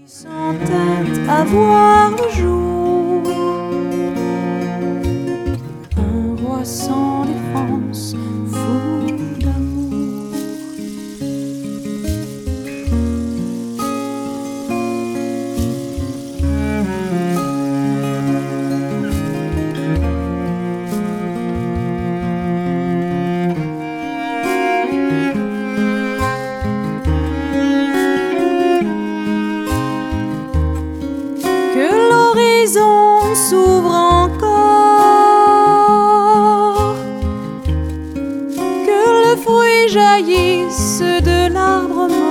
Sans tête à voir le jour, un roi sans défense, fou d'amour. S'ouvre encore, que le fruit jaillisse de l'arbre